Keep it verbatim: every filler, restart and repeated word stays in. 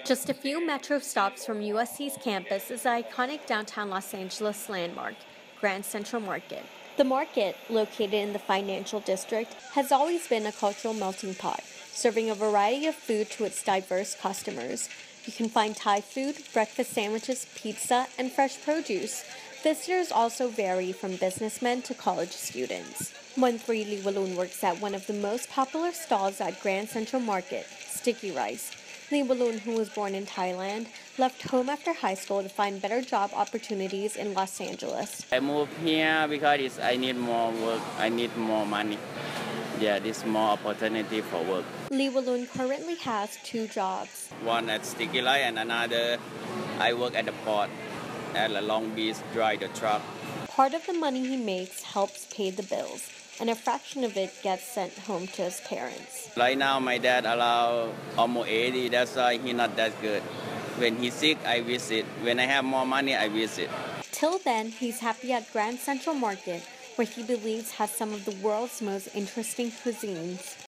Just a few metro stops from U S C's campus is the iconic downtown Los Angeles landmark, Grand Central Market. The market, located in the financial district, has always been a cultural melting pot, serving a variety of food to its diverse customers. You can find Thai food, breakfast sandwiches, pizza, and fresh produce. Visitors also vary from businessmen to college students. One three Lee Walloon works at one of the most popular stalls at Grand Central Market, Sticky Rice. Lee Walloon, who was born in Thailand, left home after high school to find better job opportunities in Los Angeles. I moved here because it's, I need more work, I need more money. Yeah, this more opportunity for work. Lee Walloon currently has two jobs. One at Sticky Rice and another, I work at the port at the Long Beach, drive the truck. Part of the money he makes helps pay the bills, and a fraction of it gets sent home to his parents. Right now, my dad allow almost eighty, that's why he's not that good. When he's sick, I visit. When I have more money, I visit. Till then, he's happy at Grand Central Market, where he believes has some of the world's most interesting cuisines.